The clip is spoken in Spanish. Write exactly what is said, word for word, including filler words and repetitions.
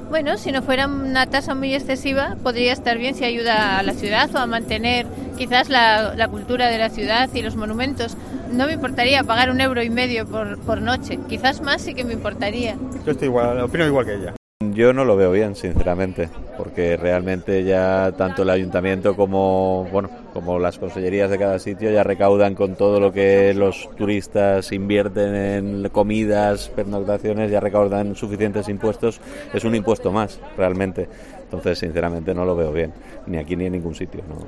Bueno, si no fuera una tasa muy excesiva, podría estar bien si ayuda a la ciudad o a mantener quizás la, la cultura de la ciudad y los monumentos. No me importaría pagar un euro y medio por, por noche, quizás más sí que me importaría. Yo estoy igual, opino igual que ella. Yo no lo veo bien, sinceramente, porque realmente ya tanto el ayuntamiento como bueno como las consellerías de cada sitio ya recaudan con todo lo que los turistas invierten en comidas, pernoctaciones, ya recaudan suficientes impuestos, es un impuesto más realmente. Entonces, sinceramente, no lo veo bien, ni aquí ni en ningún sitio, ¿no?